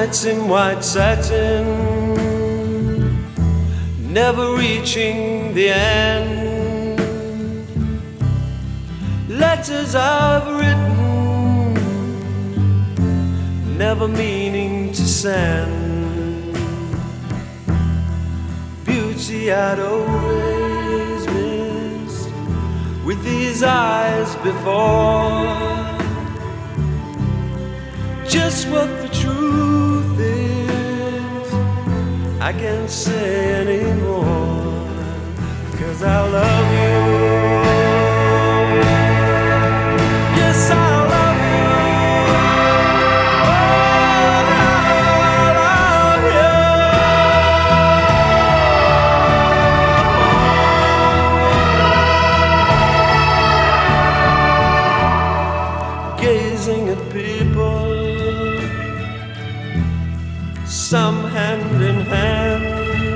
Nights in white satin, never reaching the end. Letters I've written, never meaning to send. Beauty I'd always missed with these eyes before. Just what the truth is, I can't say anymore, 'cause I love you. Yes, I love you. Oh, I love you. Gazing at people, some hand in hand,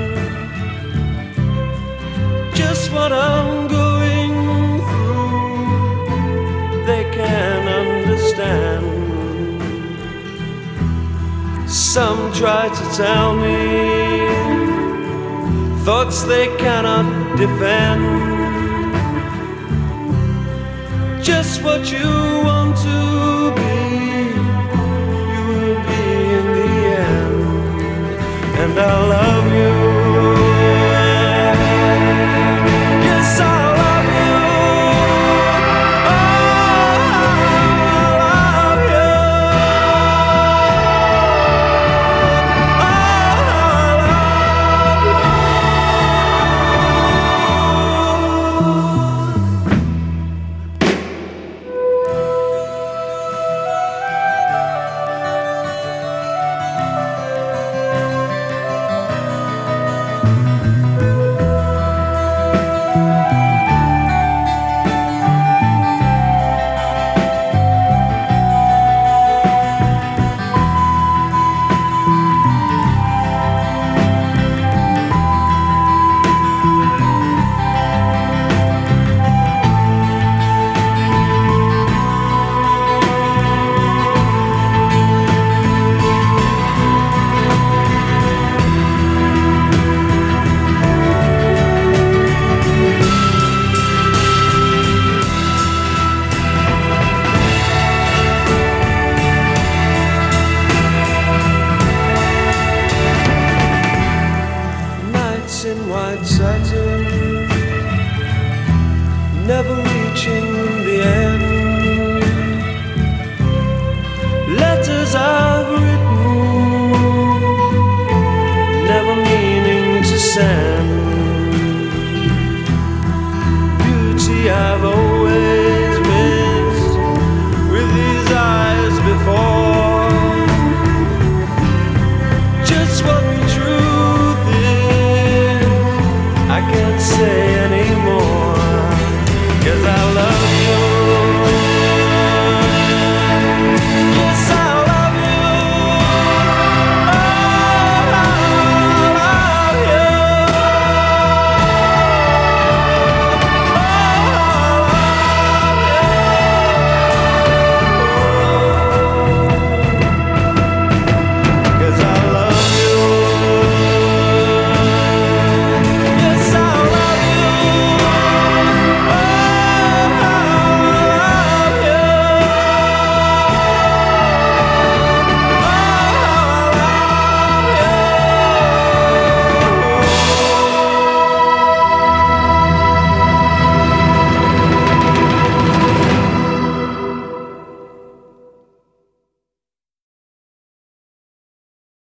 just what I'm going through, they can understand. Some try to tell me thoughts they cannot defend. Just what you want to be, you will be in the end. And I love you. Yes, I love you. Oh, I love you. Oh, I love you. In white satin, never reaching the end. Letters I've written, never meaning to send.